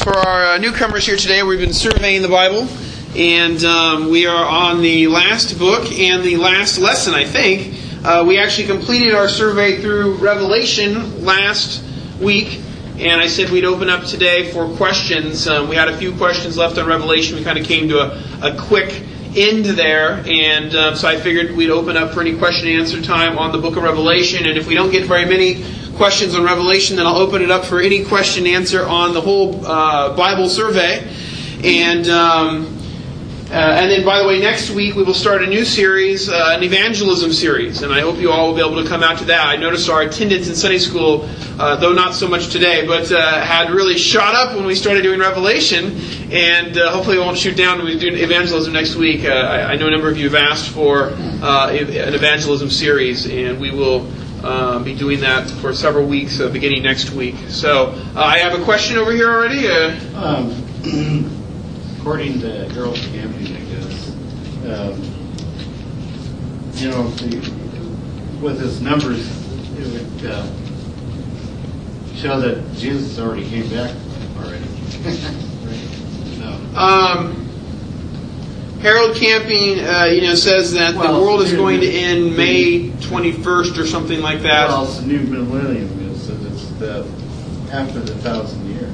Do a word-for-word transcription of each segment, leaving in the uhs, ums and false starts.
For our uh, newcomers here today, we've been surveying the Bible, and um, we are on the last book and the last lesson, I think. Uh, we actually completed our survey through Revelation last week, and I said we'd open up today for questions. Um, we had a few questions left on Revelation. We kind of came to a, a quick end there, and uh, so I figured we'd open up for any question and answer time on the book of Revelation, and if we don't get very many questions on Revelation, then I'll open it up for any question and answer on the whole uh, Bible survey. And um, uh, and then, by the way, next week we will start a new series, uh, an evangelism series, and I hope you all will be able to come out to that. I noticed our attendance in Sunday school, uh, though not so much today, but uh, had really shot up when we started doing Revelation, and uh, hopefully it won't shoot down when we do evangelism next week. Uh, I, I know a number of you have asked for uh, an evangelism series, and we will Uh, be doing that for several weeks, uh, beginning next week. So, uh, I have a question over here already. Uh, um, according to Harold Camping, I guess, um, you know, the, with his numbers, it would uh, show that Jesus already came back already. Right? No. Um. Harold Camping, uh, you know, says that well, the world is going to end May twenty-first or something like that. Well, it's the new millennium. It's, it's the, after the thousand years.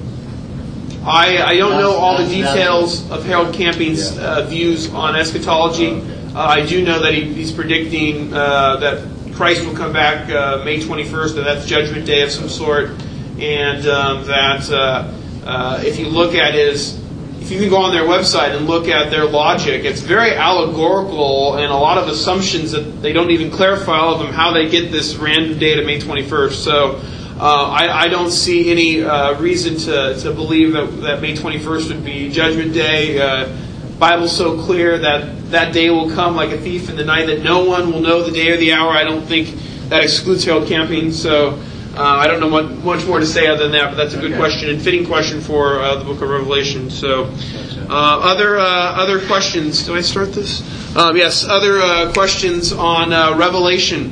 I, I don't that's, know all the that's, details that's, of Harold Camping's yeah. uh, views on eschatology. Oh, okay. uh, I do know that he, he's predicting uh, that Christ will come back uh, May twenty-first, that that's Judgment Day of some sort, and um, that uh, uh, if you look at his If you can go on their website and look at their logic, it's very allegorical and a lot of assumptions that they don't even clarify all of them, how they get this random date of May twenty-first. So uh, I, I don't see any uh, reason to, to believe that, that May twenty-first would be Judgment Day. Uh, Bible's so clear that that day will come like a thief in the night, that no one will know the day or the hour. I don't think that excludes Harold Camping. So Uh, I don't know what, much more to say other than that, but that's a good okay. question and fitting question for uh, the book of Revelation. So, uh, other uh, other questions? Do I start this? Um, yes, other uh, questions on uh, Revelation.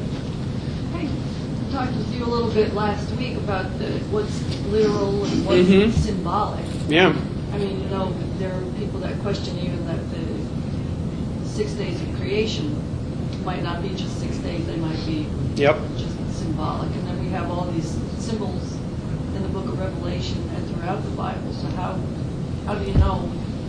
I talked with you a little bit last week about the, what's literal and what's mm-hmm. symbolic. Yeah. I mean, you know, there are people that question even that the six days of creation might not be just six days; they might be yep. just symbolic. And then we have all these symbols in the book of Revelation and throughout the Bible. So how how do you know?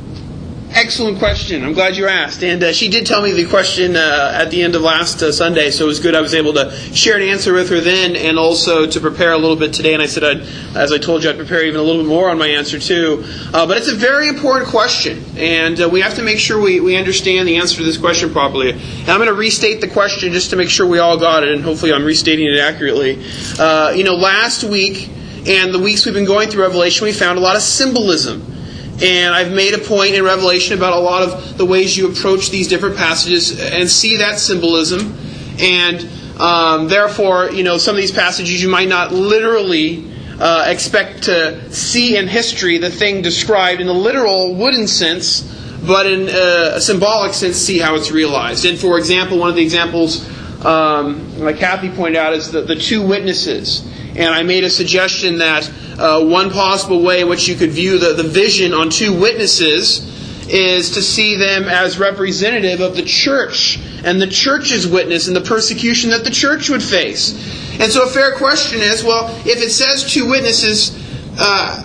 Excellent question. I'm glad you asked. And uh, she did tell me the question uh, at the end of last uh, Sunday, so it was good I was able to share an answer with her then and also to prepare a little bit today. And I said, I'd, as I told you, I'd prepare even a little bit more on my answer too. Uh, but it's a very important question, and uh, we have to make sure we, we understand the answer to this question properly. And I'm going to restate the question just to make sure we all got it, and hopefully I'm restating it accurately. Uh, you know, last week and the weeks we've been going through Revelation, we found a lot of symbolism. And I've made a point in Revelation about a lot of the ways you approach these different passages and see that symbolism. And um, therefore, you know, some of these passages you might not literally uh, expect to see in history the thing described in a literal wooden sense, but in a symbolic sense, see how it's realized. And for example, one of the examples, um, like Kathy pointed out, is the, the two witnesses. And I made a suggestion that uh, one possible way in which you could view the, the vision on two witnesses is to see them as representative of the church and the church's witness and the persecution that the church would face. And so a fair question is, well, if it says two witnesses uh,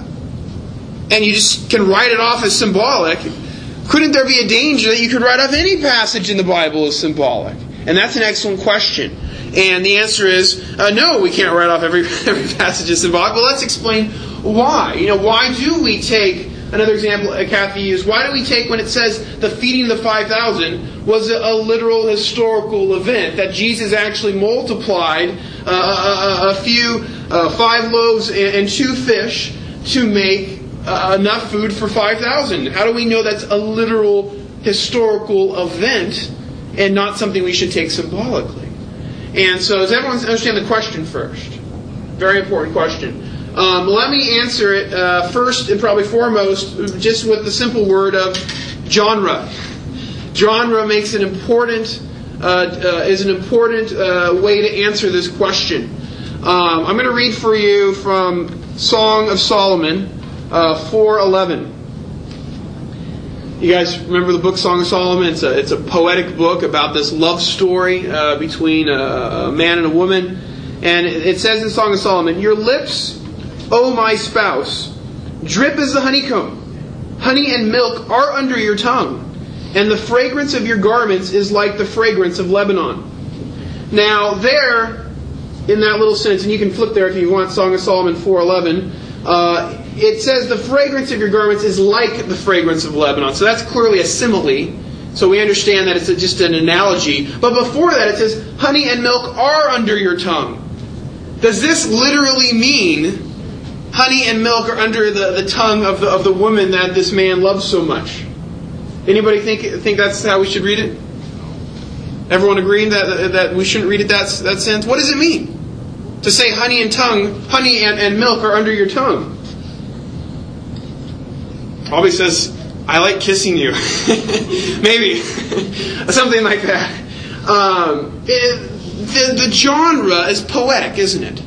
and you just can write it off as symbolic, couldn't there be a danger that you could write off any passage in the Bible as symbolic? And that's an excellent question. And the answer is, uh, no, we can't write off every every passage as symbolic. But let's explain why. You know, why do we take, another example uh, Kathy used, why do we take when it says the feeding of the five thousand was a, a literal historical event, that Jesus actually multiplied uh, a, a few, uh, five loaves and, and two fish to make uh, enough food for five thousand? How do we know that's a literal historical event and not something we should take symbolically? And so does everyone understand the question first? Very important question. Um, let me answer it uh, first and probably foremost just with the simple word of genre. Genre makes an important uh, uh, is an important uh, way to answer this question. Um, I'm going to read for you from Song of Solomon, uh, four eleven. You guys remember the book Song of Solomon? It's a, it's a poetic book about this love story uh, between a, a man and a woman. And it says in Song of Solomon, "Your lips, O my spouse, drip as the honeycomb. Honey and milk are under your tongue, and the fragrance of your garments is like the fragrance of Lebanon." Now there, in that little sentence, and you can flip there if you want, Song of Solomon four eleven, uh, it says the fragrance of your garments is like the fragrance of Lebanon. So that's clearly a simile. So we understand that it's a, just an analogy. But before that it says, honey and milk are under your tongue. Does this literally mean honey and milk are under the, the tongue of the, of the woman that this man loves so much? Anybody think think that's how we should read it? Everyone agreeing that that we shouldn't read it that that sense? What does it mean to say honey and tongue, honey and, and milk are under your tongue? Probably says, "I like kissing you." Maybe something like that. Um, it, the the genre is poetic, isn't it?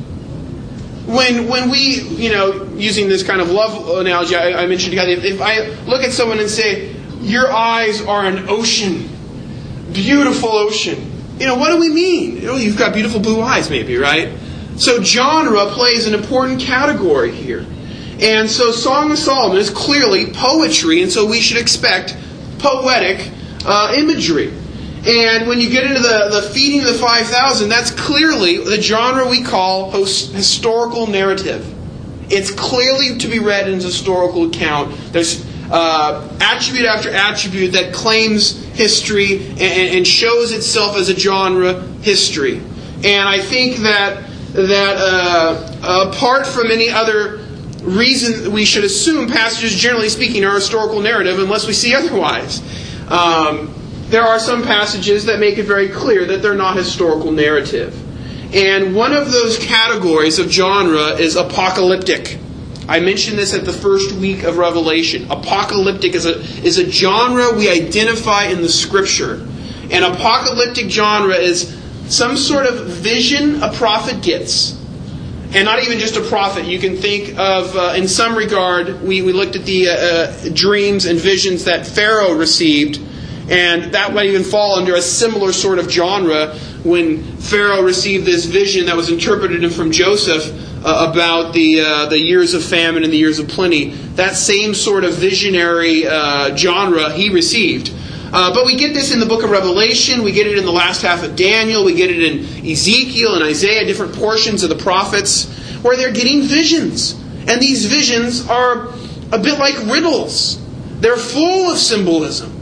When when we, you know, using this kind of love analogy I, I mentioned, if, if I look at someone and say, "Your eyes are an ocean, beautiful ocean," you know, what do we mean? Oh, you've got beautiful blue eyes, maybe, right? So genre plays an important category here. And so Song of Solomon is clearly poetry, and so we should expect poetic uh, imagery. And when you get into the, the feeding of the five thousand, that's clearly the genre we call hos- historical narrative. It's clearly to be read in a historical account. There's uh, attribute after attribute that claims history and, and shows itself as a genre history. And I think that that uh, apart from any other reason, we should assume passages, generally speaking, are historical narrative unless we see otherwise. Um, there are some passages that make it very clear that they're not historical narrative. And one of those categories of genre is apocalyptic. I mentioned this at the first week of Revelation. Apocalyptic is a, is a genre we identify in the Scripture. And apocalyptic genre is some sort of vision a prophet gets. And not even just a prophet. You can think of, uh, in some regard, we, we looked at the uh, uh, dreams and visions that Pharaoh received. And that might even fall under a similar sort of genre when Pharaoh received this vision that was interpreted from Joseph uh, about the uh, the years of famine and the years of plenty. That same sort of visionary uh, genre he received. Uh, but we get this in the book of Revelation. We get it in the last half of Daniel. We get it in Ezekiel and Isaiah, different portions of the prophets, where they're getting visions. And these visions are a bit like riddles. They're full of symbolism.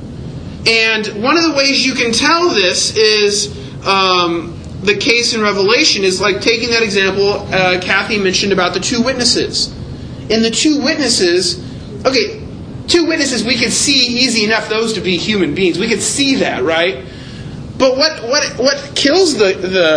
And one of the ways you can tell this is um, the case in Revelation is like taking that example uh, Kathy mentioned about the two witnesses. In the two witnesses, okay, two witnesses, we could see easy enough those to be human beings. We could see that, right? But what what what kills the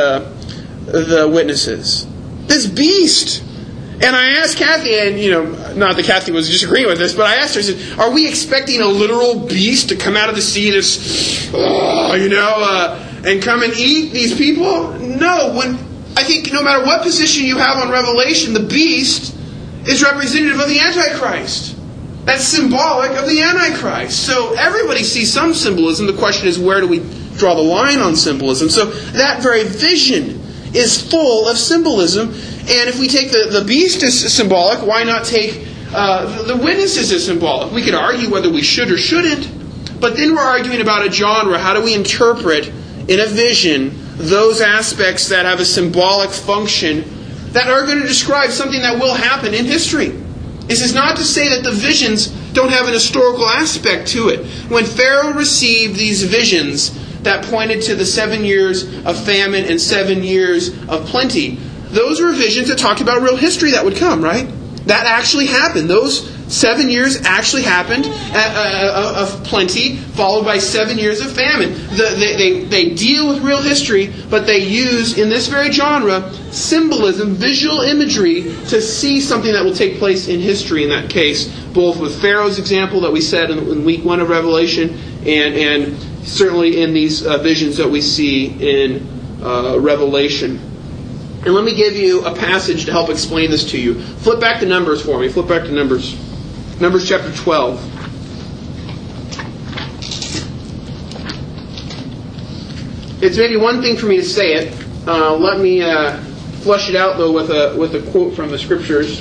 the the witnesses? This beast. And I asked Kathy, and you know, not that Kathy was disagreeing with this, but I asked her, I said, "Are we expecting a literal beast to come out of the sea, this, oh, you know, uh, and come and eat these people?" No. When I think no matter what position you have on Revelation, the beast is representative of the Antichrist. That's symbolic of the Antichrist. So everybody sees some symbolism. The question is, where do we draw the line on symbolism? So that very vision is full of symbolism. And if we take the, the beast as symbolic, why not take uh, the witnesses as symbolic? We could argue whether we should or shouldn't. But then we're arguing about a genre. How do we interpret in a vision those aspects that have a symbolic function that are going to describe something that will happen in history? This is not to say that the visions don't have an historical aspect to it. When Pharaoh received these visions that pointed to the seven years of famine and seven years of plenty, those were visions that talked about real history that would come, right? That actually happened. Those seven years actually happened uh, of plenty, followed by seven years of famine. The, they, they, they deal with real history, but they use, in this very genre, symbolism, visual imagery, to see something that will take place in history in that case, both with Pharaoh's example that we said in, in week one of Revelation, and, and certainly in these uh, visions that we see in uh, Revelation. And let me give you a passage to help explain this to you. Flip back to Numbers for me. Flip back to Numbers. Numbers chapter twelve. It's maybe one thing for me to say it. Uh, let me uh, flush it out, though, with a with a quote from the Scriptures.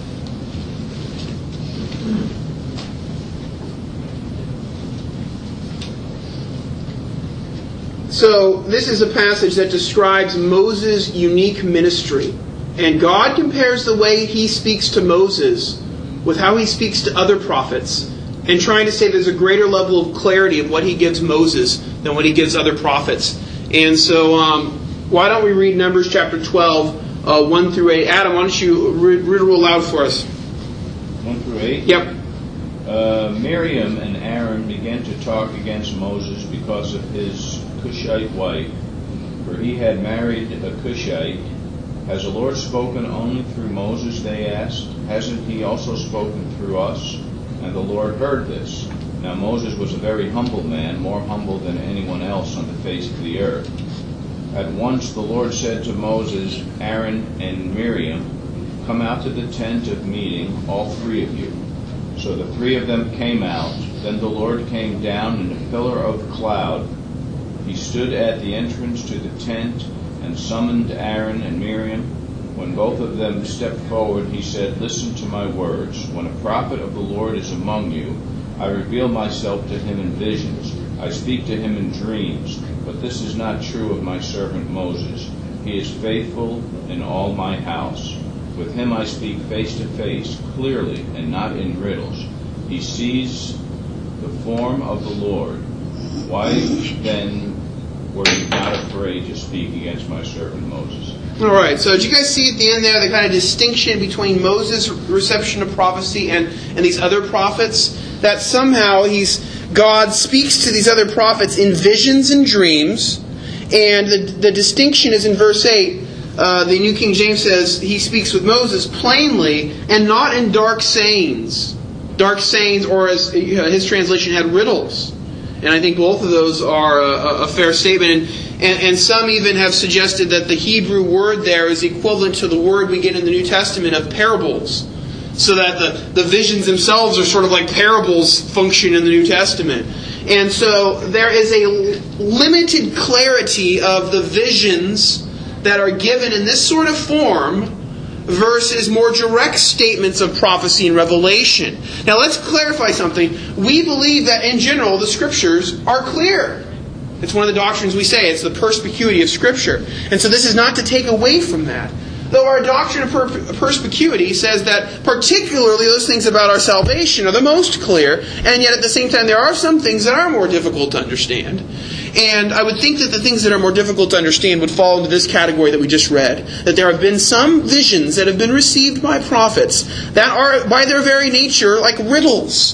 So, this is a passage that describes Moses' unique ministry. And God compares the way he speaks to Moses with how he speaks to other prophets, and trying to say there's a greater level of clarity of what he gives Moses than what he gives other prophets. And so, um, why don't we read Numbers chapter twelve, uh, one through eight. Adam, why don't you read, read it real loud for us? one through eight? Yep. Uh, Miriam and Aaron began to talk against Moses because of his Cushite wife, for he had married a Cushite. Has the Lord spoken only through Moses, they asked? Hasn't he also spoken through us? And the Lord heard this. Now Moses was a very humble man, more humble than anyone else on the face of the earth. At once the Lord said to Moses, Aaron, and Miriam, come out to the tent of meeting, all three of you. So the three of them came out. Then the Lord came down in a pillar of cloud. He stood at the entrance to the tent and summoned Aaron and Miriam. When both of them stepped forward, he said, listen to my words. When a prophet of the Lord is among you, I reveal myself to him in visions. I speak to him in dreams. But this is not true of my servant Moses. He is faithful in all my house. With him I speak face to face, clearly, and not in riddles. He sees the form of the Lord. Why then were you not afraid to speak against my servant Moses? All right, so did you guys see at the end there the kind of distinction between Moses' reception of prophecy and, and these other prophets? That somehow he's God speaks to these other prophets in visions and dreams, and the, the distinction is in verse eight. Uh, the New King James says he speaks with Moses plainly and not in dark sayings. Dark sayings, or as you know, his translation had, riddles. And I think both of those are a, a fair statement. And, and, and some even have suggested that the Hebrew word there is equivalent to the word we get in the New Testament of parables. So that the, the visions themselves are sort of like parables function in the New Testament. And so there is a limited clarity of the visions that are given in this sort of form versus more direct statements of prophecy and revelation. Now let's clarify something. We believe that in general the Scriptures are clear. It's one of the doctrines we say. It's the perspicuity of Scripture. And so this is not to take away from that. Though our doctrine of per- perspicuity says that particularly those things about our salvation are the most clear, and yet at the same time there are some things that are more difficult to understand. And I would think that the things that are more difficult to understand would fall into this category that we just read. That there have been some visions that have been received by prophets that are, by their very nature, like riddles.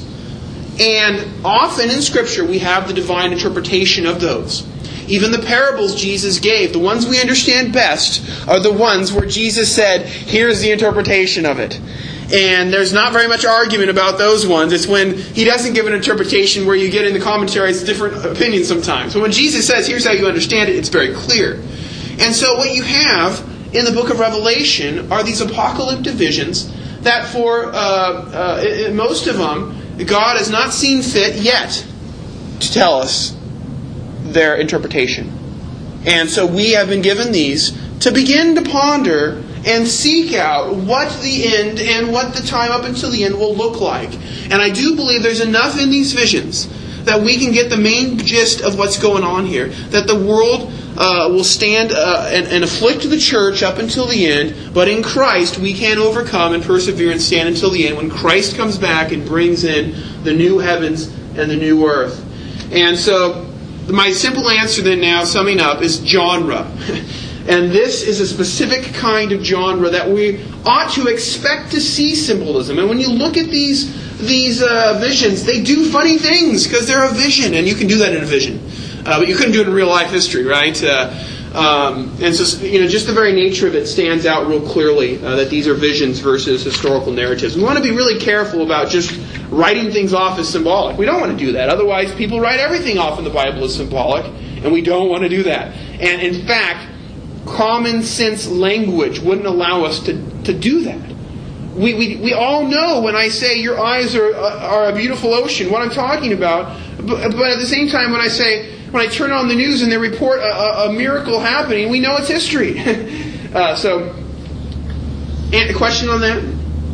And often in Scripture we have the divine interpretation of those. Even the parables Jesus gave, the ones we understand best, are the ones where Jesus said, here's the interpretation of it. And there's not very much argument about those ones. It's when He doesn't give an interpretation where you get in the commentaries different opinions sometimes. But when Jesus says, here's how you understand it, it's very clear. And so what you have in the book of Revelation are these apocalyptic visions that for uh, uh, most of them, God has not seen fit yet to tell us their interpretation. And so we have been given these to begin to ponder and seek out what the end and what the time up until the end will look like. And I do believe there's enough in these visions that we can get the main gist of what's going on here. That the world uh, will stand uh, and, and afflict the church up until the end, but in Christ we can overcome and persevere and stand until the end when Christ comes back and brings in the new heavens and the new earth. And so my simple answer then now, summing up, is genre. And this is a specific kind of genre that we ought to expect to see symbolism. And when you look at these these uh, visions, they do funny things because they're a vision, and you can do that in a vision. Uh, but you couldn't do it in real life history, right? Uh, um, and so, you know, just the very nature of it stands out real clearly uh, that these are visions versus historical narratives. We want to be really careful about just writing things off as symbolic. We don't want to do that. Otherwise, people write everything off in the Bible as symbolic, and we don't want to do that. And in fact, common sense language wouldn't allow us to, to do that. We, we we all know when I say your eyes are are a beautiful ocean, what I'm talking about. But, but at the same time, when I say, when I turn on the news and they report a, a, a miracle happening, we know it's history. uh, so, and a question on that?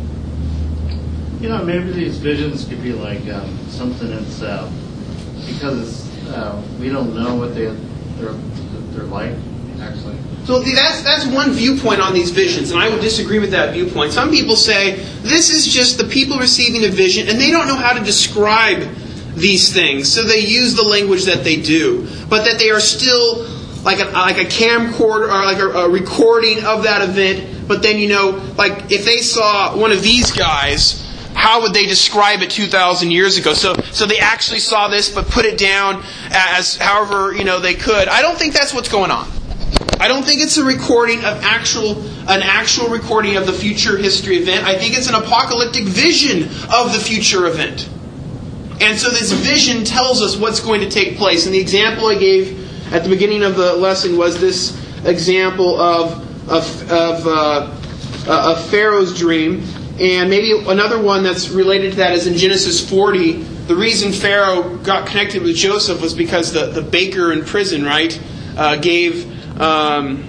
You know, maybe these visions could be like um, something that's uh, because uh, we don't know what they they're they're like actually. So that's that's one viewpoint on these visions, and I would disagree with that viewpoint. Some people say this is just the people receiving a vision, and they don't know how to describe these things, so they use the language that they do, but that they are still like a, like a camcorder or like a, a recording of that event. But then, you know, like if they saw one of these guys, how would they describe it two thousand years ago? So so they actually saw this, but put it down as however, you know, they could. I don't think that's what's going on. I don't think it's a recording of actual an actual recording of the future history event. I think it's an apocalyptic vision of the future event. And so this vision tells us what's going to take place. And the example I gave at the beginning of the lesson was this example of of, of, uh, uh, of Pharaoh's dream. And maybe another one that's related to that is in Genesis forty. The reason Pharaoh got connected with Joseph was because the, the baker in prison, right, uh, gave... Um,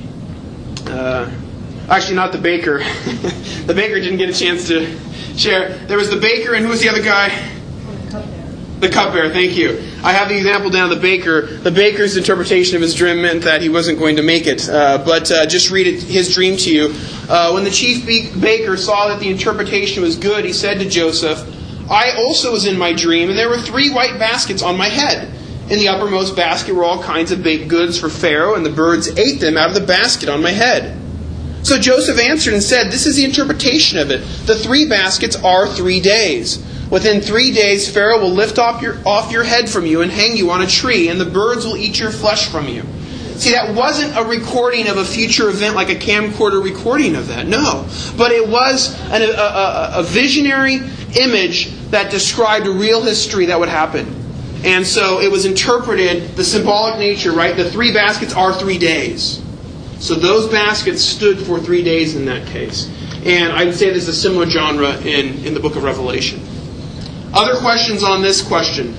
uh, actually, not the baker. The baker didn't get a chance to share. There was the baker, and who was the other guy? The cupbearer. The cupbearer, thank you. I have the example down, the baker. The baker's interpretation of his dream meant that he wasn't going to make it. Uh, but uh, just read it, his dream to you. Uh, when the chief baker saw that the interpretation was good, he said to Joseph, I also was in my dream, and there were three white baskets on my head. In the uppermost basket were all kinds of baked goods for Pharaoh, and the birds ate them out of the basket on my head. So Joseph answered and said, this is the interpretation of it. The three baskets are three days. Within three days Pharaoh will lift off your, off your head from you and hang you on a tree, and the birds will eat your flesh from you. See, that wasn't a recording of a future event like a camcorder recording of that. No. But it was an, a, a, a visionary image that described a real history that would happen. And so it was interpreted, the symbolic nature, right? The three baskets are three days. So those baskets stood for three days in that case. And I would say there's a similar genre in, in the book of Revelation. Other questions on this question?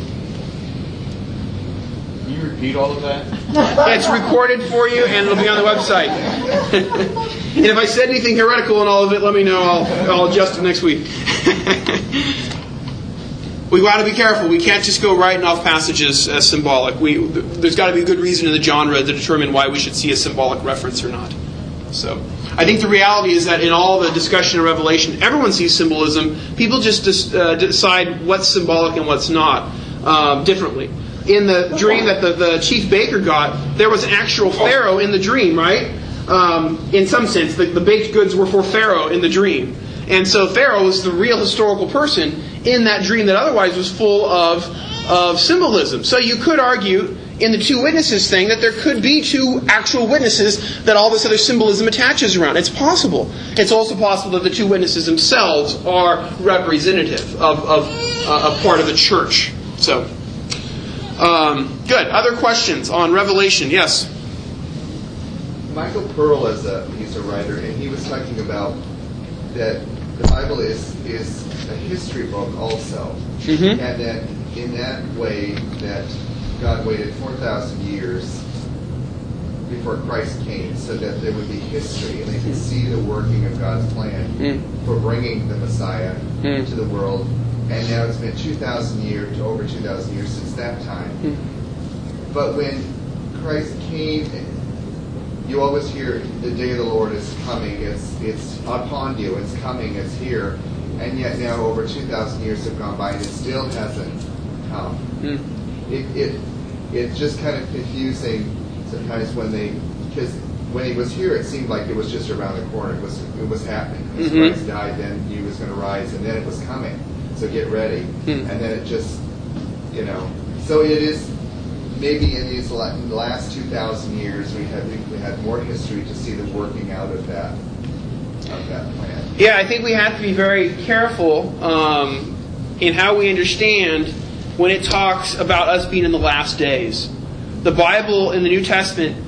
Can you repeat all of that? It's recorded for you and it'll be on the website. And if I said anything heretical in all of it, let me know. I'll, I'll adjust it next week. We've got to be careful. We can't just go writing off passages as symbolic. We, there's got to be a good reason in the genre to determine why we should see a symbolic reference or not. So, I think the reality is that in all the discussion of Revelation, everyone sees symbolism. People just dis, uh, decide what's symbolic and what's not uh, differently. In the dream that the, the chief baker got, there was an actual Pharaoh in the dream, right? Um, in some sense, the, the baked goods were for Pharaoh in the dream. And so Pharaoh was the real historical person in that dream that otherwise was full of, of symbolism. So you could argue in the two witnesses thing that there could be two actual witnesses that all this other symbolism attaches around. It's possible. It's also possible that the two witnesses themselves are representative of, of uh, a part of the church. So, um, good. Other questions on Revelation? Yes? Michael Pearl, is a, he's a writer, and he was talking about that the Bible is is a history book also, mm-hmm. and that in that way that God waited four thousand years before Christ came, so that there would be history, and they could see the working of God's plan mm. for bringing the Messiah mm. to the world. And now it's been two thousand years, to over two thousand years since that time. Mm. But when Christ came, you always hear the day of the Lord is coming. It's it's upon you. It's coming. It's here. And yet now over two thousand years have gone by and it still hasn't come. Mm. It it it's just kind of confusing sometimes when they, because when he was here it seemed like it was just around the corner. It was it was happening. As mm-hmm. Christ died, then he was going to rise, and then it was coming. So get ready. Mm. And then it just, you know. So it is. Maybe in these last two thousand years, we have we had more history to see the working out of that of that plan. Yeah, I think we have to be very careful um, in how we understand when it talks about us being in the last days. The Bible in the New Testament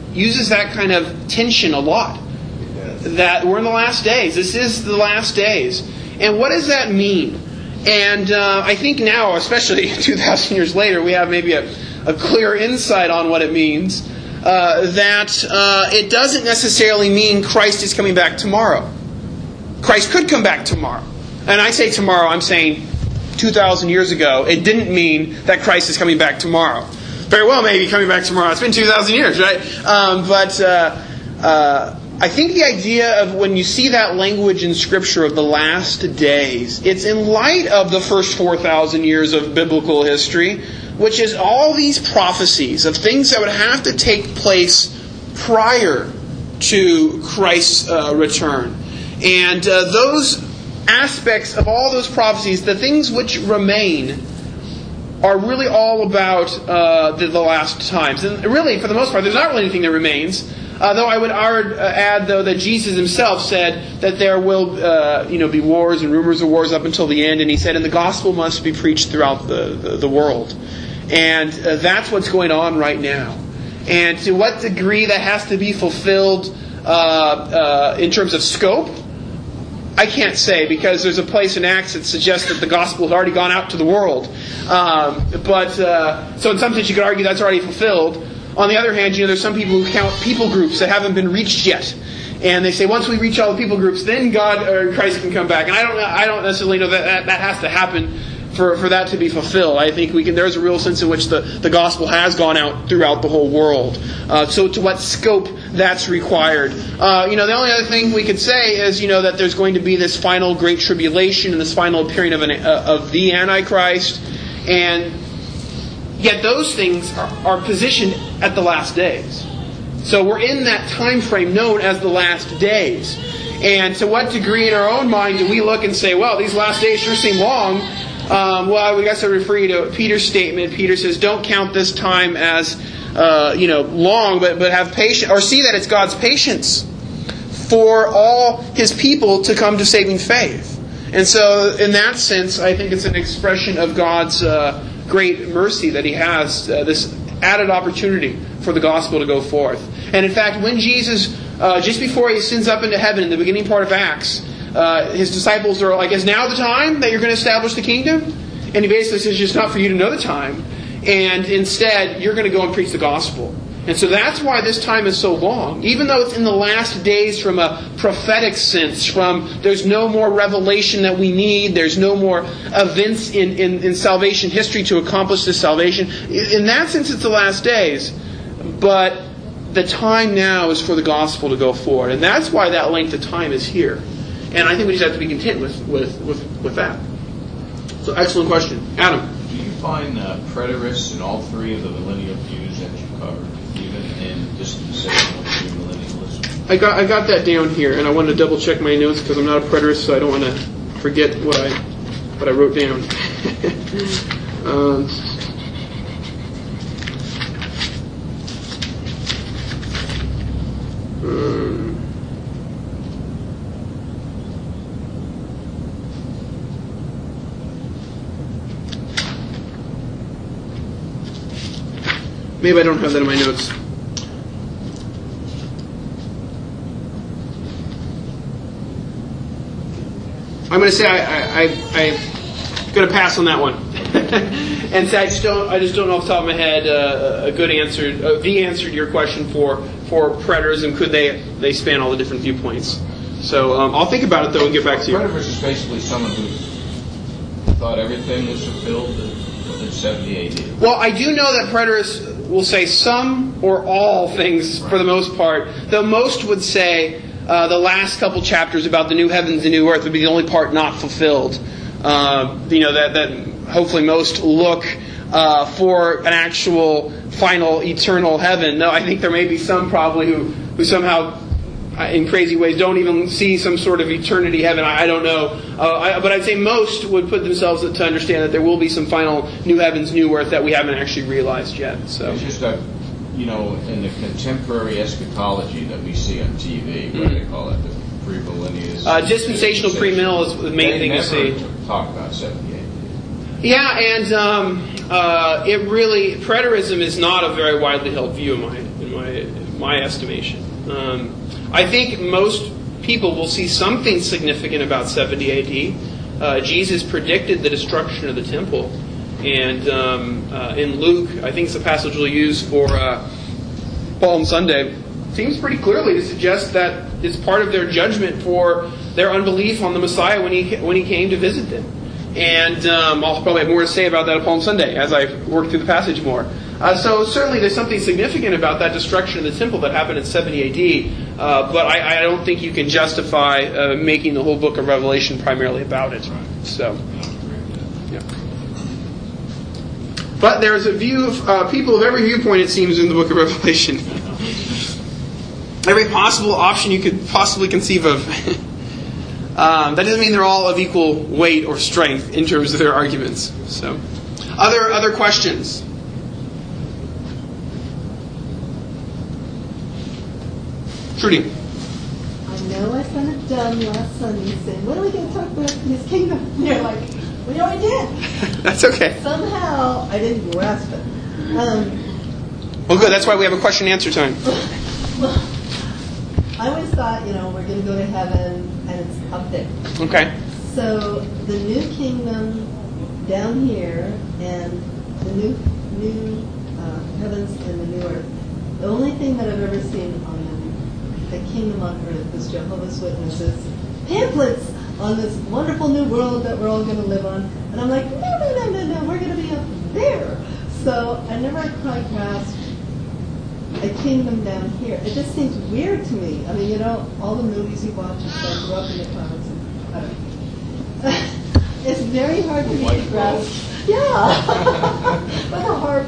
uses that kind of tension a lot. That we're in the last days. This is the last days. And what does that mean? And uh, I think now, especially two thousand years later, we have maybe a, a clear insight on what it means. Uh, that uh, it doesn't necessarily mean Christ is coming back tomorrow. Christ could come back tomorrow. And I say tomorrow, I'm saying two thousand years ago, it didn't mean that Christ is coming back tomorrow. Very well, maybe coming back tomorrow. It's been two thousand years, right? Um, but uh, uh, I think the idea of when you see that language in Scripture of the last days, it's in light of the first four thousand years of biblical history, which is all these prophecies of things that would have to take place prior to Christ's uh, return. And uh, those aspects of all those prophecies, the things which remain, are really all about uh, the, the last times. And really, for the most part, there's not really anything that remains. Uh, though I would add, though, that Jesus himself said that there will uh, you know, be wars and rumors of wars up until the end. And he said, and the gospel must be preached throughout the, the, the world. And uh, that's what's going on right now. And to what degree that has to be fulfilled uh, uh, in terms of scope, I can't say, because there's a place in Acts that suggests that the gospel has already gone out to the world. Um, but uh, so in some sense you could argue that's already fulfilled. On the other hand, you know, there's some people who count people groups that haven't been reached yet, and they say once we reach all the people groups, then God or Christ can come back. And I don't, I don't necessarily know that that, that has to happen for, for that to be fulfilled. I think we can. There's a real sense in which the, the gospel has gone out throughout the whole world. Uh, so to what scope that's required. Uh, you know, the only other thing we could say is, you know, that there's going to be this final great tribulation and this final appearing of an uh, of the Antichrist, and yet those things are, are positioned at the last days. So we're in that time frame known as the last days. And to what degree in our own mind do we look and say, well, these last days sure seem long? Um, well, I guess I refer you to Peter's statement. Peter says, don't count this time as uh, you know long, but, but have patience, or see that it's God's patience for all His people to come to saving faith. And so in that sense, I think it's an expression of God's uh, great mercy that He has, uh, this added opportunity for the gospel to go forth. And in fact, when Jesus, uh, just before He ascends up into heaven in the beginning part of Acts, uh, His disciples are like, is now the time that you're going to establish the kingdom? And He basically says, it's not for you to know the time. And instead, you're going to go and preach the gospel. And so that's why this time is so long. Even though it's in the last days from a prophetic sense, from there's no more revelation that we need, there's no more events in, in, in salvation history to accomplish this salvation. In that sense, it's the last days. But the time now is for the gospel to go forward. And that's why that length of time is here. And I think we just have to be content with, with, with, with that. So, excellent question. Adam? Do you find uh, preterists in all three of the millennial views that you covered, even in dispensational premillennialism? I got I got that down here, and I wanted to double check my notes because I'm not a preterist, so I don't want to forget what I what I wrote down. um, um, Maybe I don't have that in my notes. I'm going to say I, I, I, I'm going to pass on that one, and say I just don't. I just don't know off the top of my head uh, a good answer, uh, the answer to your question for for preterism. Could they they span all the different viewpoints? So um, I'll think about it though and get back to you. Preterist is basically someone who thought everything was fulfilled in seventy A D. Well, I do know that preterists will say some or all things for the most part. Though most would say uh, the last couple chapters about the new heavens and new earth would be the only part not fulfilled. Uh, you know, that, that hopefully most look uh, for an actual final eternal heaven. No, I think there may be some probably who, who somehow in crazy ways don't even see some sort of eternity heaven. I, I don't know. Uh, I, but I'd say most would put themselves to understand that there will be some final new heavens, new earth that we haven't actually realized yet. So it's just a, you know, in the contemporary eschatology that we see on T V, what mm-hmm. do they call it? The premillennial. Uh, dispensational premill is the main they thing you see. Talk about seventy A D. Yeah, and um, uh, it really preterism is not a very widely held view in my in my my estimation. Um, I think most people will see something significant about seventy A D. Uh, Jesus predicted the destruction of the temple. And um, uh, in Luke, I think it's a passage we'll use for uh, Palm Sunday, seems pretty clearly to suggest that it's part of their judgment for their unbelief on the Messiah when he when he came to visit them. And um, I'll probably have more to say about that on Palm Sunday as I work through the passage more. Uh, so certainly there's something significant about that destruction of the temple that happened in seventy A D, uh, but I, I don't think you can justify uh, making the whole book of Revelation primarily about it. So, yeah. But there's a view of uh, people of every viewpoint, it seems, in the book of Revelation. Every possible option you could possibly conceive of. um, that doesn't mean they're all of equal weight or strength in terms of their arguments. So, other other questions? Trudy. I know I sounded dumb last Sunday saying, when are we going to talk about His kingdom? And you're like, we already did. That's okay. Somehow I didn't grasp it. Um, well, good. That's why we have a question and answer time. Well, I always thought, you know, we're going to go to heaven and it's up there. Okay. So the new kingdom down here and the new new uh, heavens and the new earth. The only thing that I've ever seen on the kingdom on earth was Jehovah's Witnesses pamphlets on this wonderful new world that we're all going to live on. And I'm like, no, no, no, no, no, we're going to be up there. So I never quite grasped a kingdom down here. It just seems weird to me. I mean, you know, all the movies you watch and stuff, grew up in the clouds. And, I don't know. It's very hard for me to grasp. Yeah, with a harp.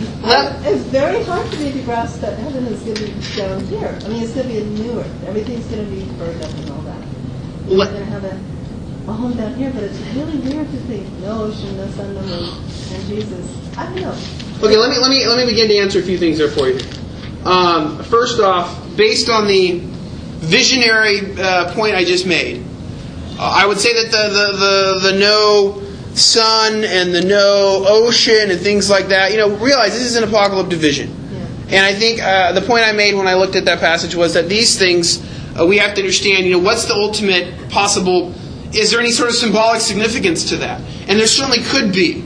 Um, it's very hard for me to grasp that heaven is going to be down here. I mean, it's going to be a new earth. Everything's going to be burned up and all that. We're going to have a, a home down here, but it's really weird to think no ocean, no sun, no moon, and Jesus. I don't know. Okay, let me let me let me begin to answer a few things there for you. Um, first off, based on the visionary uh, point I just made, uh, I would say that the the the, the no sun and the no ocean and things like that, you know, realize this is an apocalyptic vision. Yeah. And I think uh, the point I made when I looked at that passage was that these things, uh, we have to understand, you know, what's the ultimate possible, is there any sort of symbolic significance to that? And there certainly could be.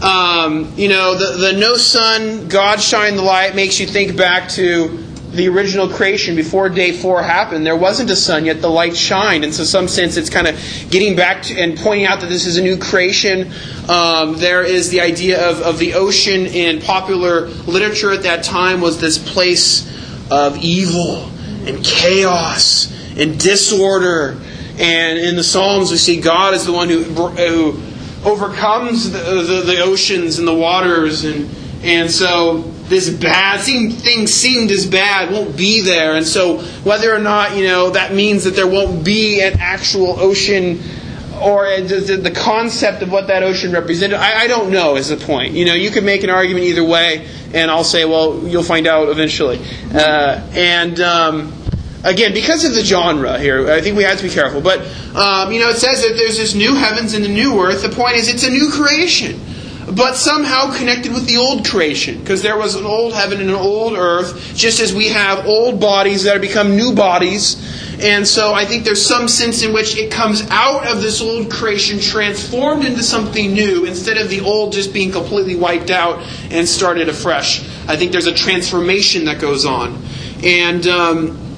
Um, you know, the, the no sun, God shine the light makes you think back to the original creation before day four happened. There wasn't a sun, yet the light shined. And so in some sense it's kind of getting back to and pointing out that this is a new creation. Um, there is the idea of, of the ocean in popular literature at that time was this place of evil and chaos and disorder. And in the Psalms we see God is the one who, who overcomes the, the, the oceans and the waters. And, and so this bad thing seemed as bad won't be there. And so whether or not, you know, that means that there won't be an actual ocean or the concept of what that ocean represented, I, I don't know is the point. You know, you could make an argument either way, and I'll say, well, you'll find out eventually. Uh, and um, again, because of the genre here, I think we have to be careful. But, um, you know, it says that there's this new heavens and the new earth. The point is it's a new creation, but somehow connected with the old creation, because there was an old heaven and an old earth, just as we have old bodies that have become new bodies. And so I think there's some sense in which it comes out of this old creation, transformed into something new, instead of the old just being completely wiped out and started afresh. I think there's a transformation that goes on. And, um,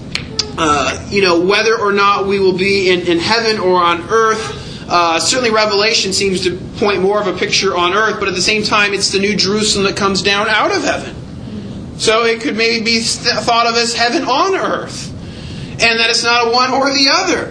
uh, you know, whether or not we will be in, in heaven or on earth, Uh, certainly Revelation seems to point more of a picture on earth, but at the same time it's the New Jerusalem that comes down out of heaven. So it could maybe be thought of as heaven on earth, and that it's not a one or the other.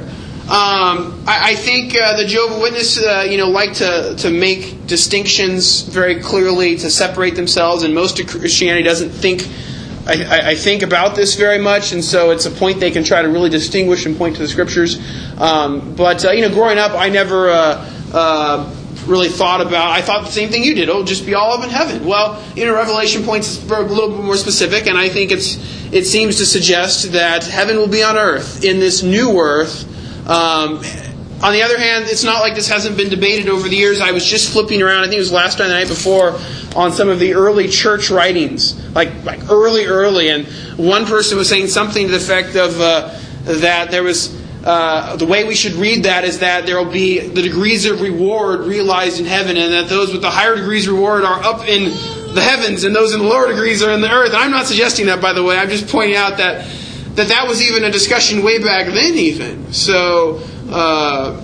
Um, I, I think uh, the Jehovah's Witnesses, uh, you know, like to to make distinctions very clearly, to separate themselves, and most of Christianity doesn't think. I, I think about this very much, and so it's a point they can try to really distinguish and point to the Scriptures. Um, but, uh, you know, growing up, I never uh, uh, really thought about, I thought the same thing you did. Oh, just be all up in heaven. Well, you know, Revelation points a little bit more specific, and I think it's it seems to suggest that heaven will be on earth, in this new earth, um, On the other hand, it's not like this hasn't been debated over the years. I was just flipping around, I think it was last night, the night before, on some of the early church writings, like like early, early, and one person was saying something to the effect of uh, that there was, uh, the way we should read that is that there will be the degrees of reward realized in heaven, and that those with the higher degrees of reward are up in the heavens, and those in the lower degrees are in the earth. And I'm not suggesting that, by the way. I'm just pointing out that that, that was even a discussion way back then even. So uh,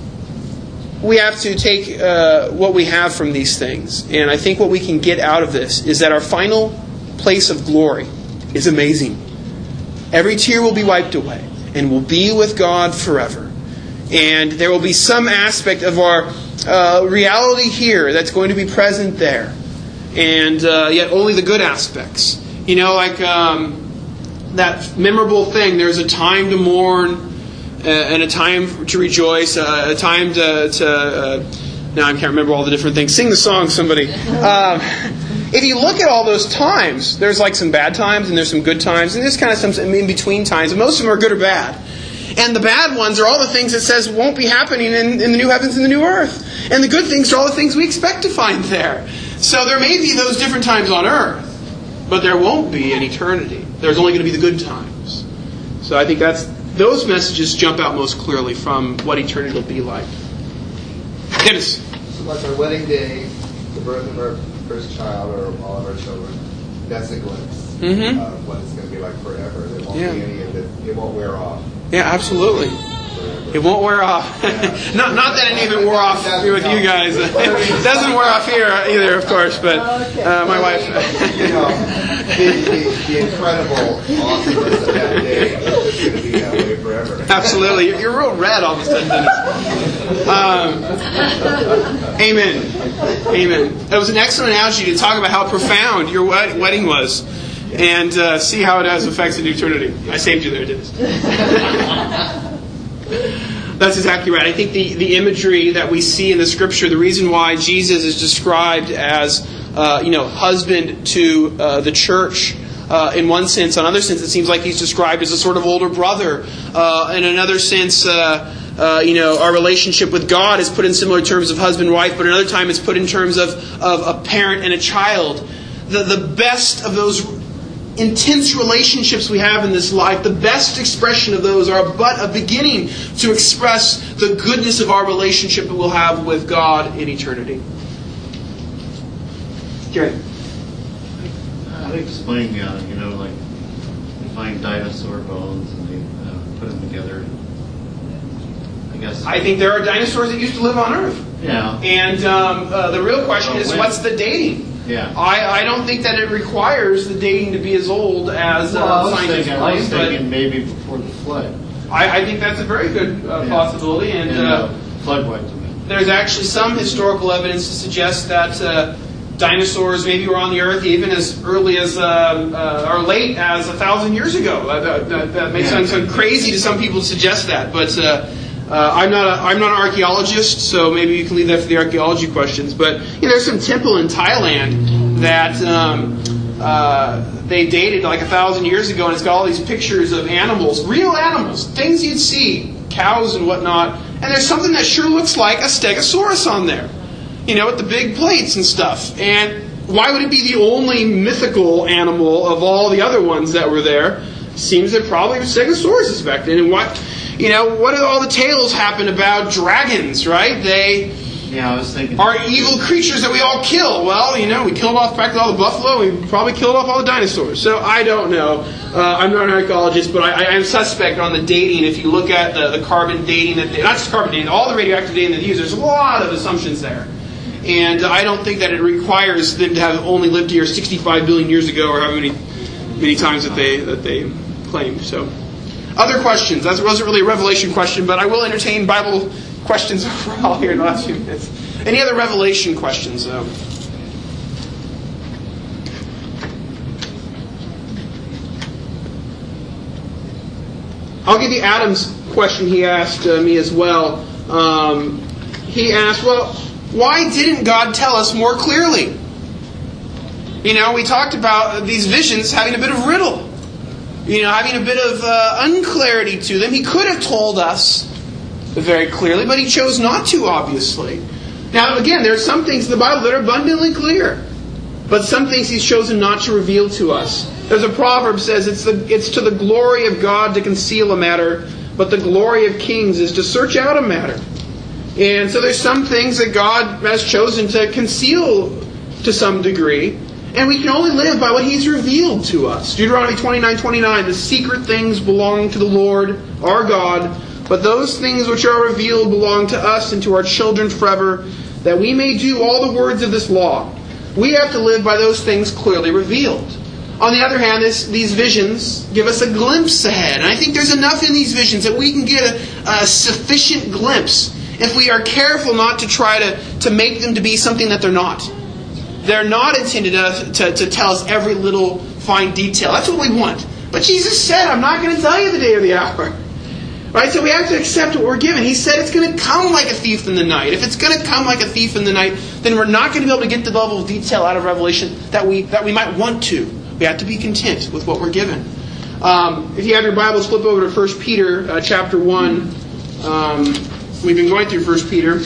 we have to take uh, what we have from these things. And I think what we can get out of this is that our final place of glory is amazing. Every tear will be wiped away, and we'll be with God forever. And there will be some aspect of our uh, reality here that's going to be present there. And uh, yet only the good aspects. You know, like um, that memorable thing, there's a time to mourn uh, and a time to rejoice, uh, a time to... to uh, now I can't remember all the different things. Sing the song, somebody. Um, if you look at all those times, there's like some bad times and there's some good times, and there's kind of some in-between times. And most of them are good or bad. And the bad ones are all the things it says won't be happening in, in the new heavens and the new earth. And the good things are all the things we expect to find there. So there may be those different times on earth, but there won't be in eternity. There's only going to be the good times. So I think that's those messages jump out most clearly from what eternity will be like. Dennis. So like our wedding day, the birth of our first child or all of our children, that's a glimpse Mm-hmm. of what it's going to be like forever. There won't Yeah. be any of it. It won't wear off. Yeah, absolutely. Forever. It won't wear off. not not that any of it wore off here with you guys. It doesn't wear off here either, of course, but uh, my wife... You know, the, the, the incredible awesomeness of that day is going to be that way forever. Absolutely. You're, you're real red all of a sudden, Dennis. Um, amen. Amen. It was an excellent analogy to talk about how profound your wed- wedding was and uh, see how it has effects in eternity. I saved you there, Dennis. That's exactly right. I think the, the imagery that we see in the Scripture, the reason why Jesus is described as uh, you know, husband to uh, the church, uh, in one sense. In another sense, it seems like he's described as a sort of older brother. Uh, in another sense, uh, uh, you know, our relationship with God is put in similar terms of husband and wife, but another time it's put in terms of, of a parent and a child. The, the best of those intense relationships we have in this life, the best expression of those are but a beginning to express the goodness of our relationship that we'll have with God in eternity. Jerry. I'd explain, uh, you know, like you find dinosaur bones and they uh, put them together. I guess. I think there are dinosaurs that used to live on Earth. Yeah. And um, uh, the real question is, what's the dating? Yeah. I, I don't think that it requires the dating to be as old as uh, Well, I was scientists thinking, I was claim, but thinking maybe before the flood. I, I think that's a very good uh, Yeah. possibility. And, And uh, uh, flood wiped them. there's actually some historical evidence to suggest that uh, dinosaurs maybe were on the Earth even as early as, uh, uh, or late as a thousand years ago. That, that, that may sound, sound crazy to some people to suggest that, but uh, uh, I'm not a, I'm not an archaeologist, so maybe you can leave that for the archaeology questions. But you know, there's some temple in Thailand that um, uh, they dated like a thousand years ago, and it's got all these pictures of animals, real animals, things you'd see, cows and whatnot. And there's something that sure looks like a stegosaurus on there, you know, with the big plates and stuff. And why would it be the only mythical animal of all the other ones that were there? Seems that probably was Stegosaurus back then. And what, you know, what did all the tales happen about dragons, right? They Yeah, I was thinking. are evil creatures that we all kill. Well, you know, we killed off practically all the buffalo. We probably killed off all the dinosaurs. So I don't know. Uh, I'm not an archaeologist, but I, I am suspect on the dating. If you look at the, the carbon dating, that they, not just carbon dating, all the radioactive dating that they use, there's a lot of assumptions there. And I don't think that it requires them to have only lived here sixty-five billion years ago, or how many many times that they that they claim. So, other questions? That wasn't really a Revelation question, but I will entertain Bible questions overall here in the last few minutes. Any other Revelation questions, though? I'll give you Adam's question he asked uh, me as well. Um, he asked, well, why didn't God tell us more clearly? You know, we talked about these visions having a bit of riddle. You know, having a bit of uh, unclarity to them. He could have told us very clearly, but he chose not to, obviously. Now, again, there are some things in the Bible that are abundantly clear, but some things he's chosen not to reveal to us. There's a proverb that says, it's, the, it's to the glory of God to conceal a matter, but the glory of kings is to search out a matter. And so there's some things that God has chosen to conceal to some degree, and we can only live by what He's revealed to us. Deuteronomy twenty-nine twenty-nine, the secret things belong to the Lord, our God, but those things which are revealed belong to us and to our children forever, that we may do all the words of this law. We have to live by those things clearly revealed. On the other hand, this, these visions give us a glimpse ahead. And I think there's enough in these visions that we can get a, a sufficient glimpse if we are careful not to try to, to make them to be something that they're not. They're not intended to, to, to tell us every little fine detail. That's what we want. But Jesus said, I'm not going to tell you the day or the hour. Right? So we have to accept what we're given. He said it's going to come like a thief in the night. If it's going to come like a thief in the night, then we're not going to be able to get the level of detail out of Revelation that we that we might want to. We have to be content with what we're given. Um, if you have your Bibles, flip over to First Peter uh, chapter one. Um, we've been going through First Peter.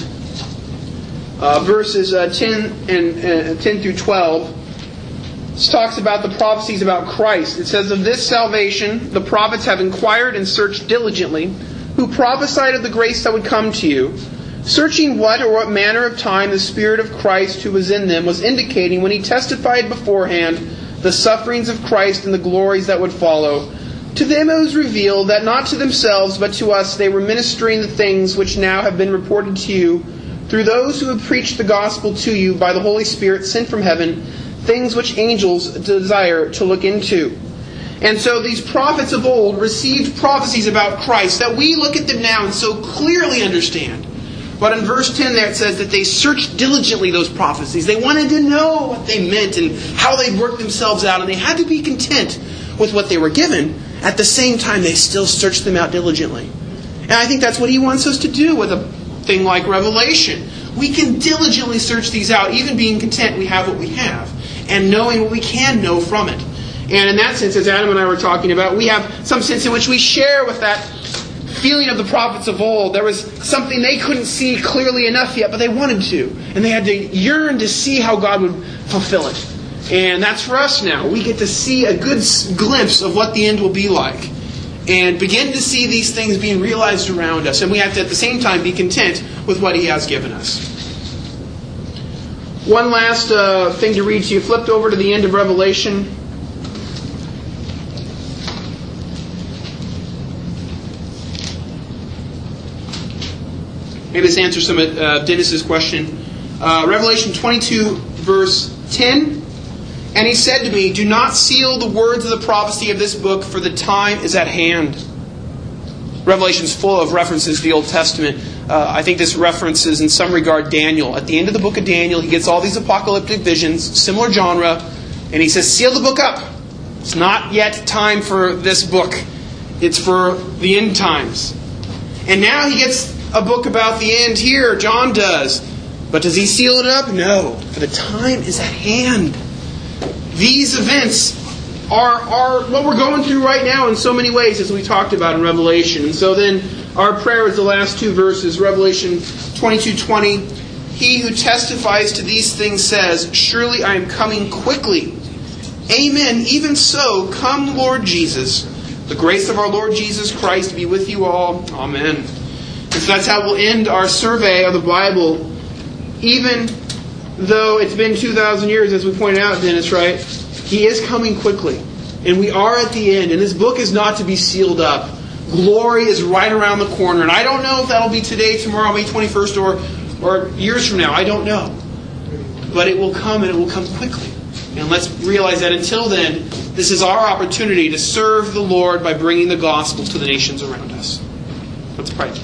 Uh, verses uh, ten and uh, ten through twelve. This talks about the prophecies about Christ. It says, of this salvation the prophets have inquired and searched diligently, who prophesied of the grace that would come to you, searching what or what manner of time the Spirit of Christ who was in them was indicating when He testified beforehand the sufferings of Christ and the glories that would follow. To them it was revealed that not to themselves but to us they were ministering the things which now have been reported to you through those who have preached the gospel to you by the Holy Spirit sent from heaven, things which angels desire to look into. And so these prophets of old received prophecies about Christ that we look at them now and so clearly understand. But in verse ten there it says that they searched diligently those prophecies. They wanted to know what they meant and how they'd worked themselves out. And they had to be content with what they were given. At the same time, they still searched them out diligently. And I think that's what He wants us to do with a thing like Revelation. We can diligently search these out, even being content we have what we have, and knowing what we can know from it. And in that sense, as Adam and I were talking about, we have some sense in which we share with that feeling of the prophets of old. There was something they couldn't see clearly enough yet, but they wanted to. And they had to yearn to see how God would fulfill it. And that's for us now. We get to see a good glimpse of what the end will be like, and begin to see these things being realized around us. And we have to, at the same time, be content with what He has given us. One last uh, thing to read to you. Flipped over to the end of Revelation. Maybe this answers some of uh, Dennis's question. Uh, Revelation twenty-two, verse ten. And He said to me, do not seal the words of the prophecy of this book, for the time is at hand. Revelation's full of references to the Old Testament. Uh, I think this references in some regard Daniel. At the end of the book of Daniel, he gets all these apocalyptic visions, similar genre, and he says, seal the book up. It's not yet time for this book. It's for the end times. And now he gets a book about the end here. John does. But does he seal it up? No. For the time is at hand. These events are, are what we're going through right now in so many ways, as we talked about in Revelation. And so then our prayer is the last two verses, Revelation twenty-two twenty. He who testifies to these things says, surely I am coming quickly. Amen. Even so, come Lord Jesus. The grace of our Lord Jesus Christ be with you all. Amen. And so that's how we'll end our survey of the Bible. Even though it's been two thousand years, as we pointed out, Dennis, right? He is coming quickly. And we are at the end. And this book is not to be sealed up. Glory is right around the corner. And I don't know if that'll be today, tomorrow, May twenty-first, or, or years from now. I don't know. But it will come, and it will come quickly. And let's realize that until then, this is our opportunity to serve the Lord by bringing the gospel to the nations around us. Let's pray.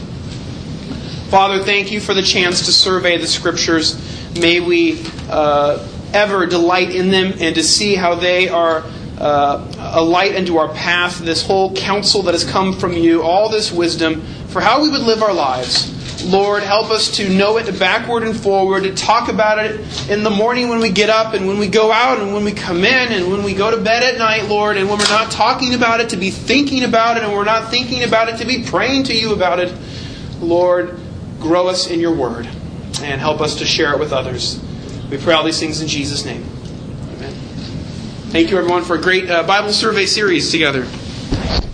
Father, thank you for the chance to survey the Scriptures. May we uh, ever delight in them and to see how they are uh, a light unto our path, this whole counsel that has come from you, all this wisdom for how we would live our lives. Lord, help us to know it backward and forward, to talk about it in the morning when we get up and when we go out and when we come in and when we go to bed at night, Lord, and when we're not talking about it, to be thinking about it, and we're not thinking about it, to be praying to you about it. Lord, grow us in your word and help us to share it with others. We pray all these things in Jesus' name. Amen. Thank you, everyone, for a great uh, Bible survey series together.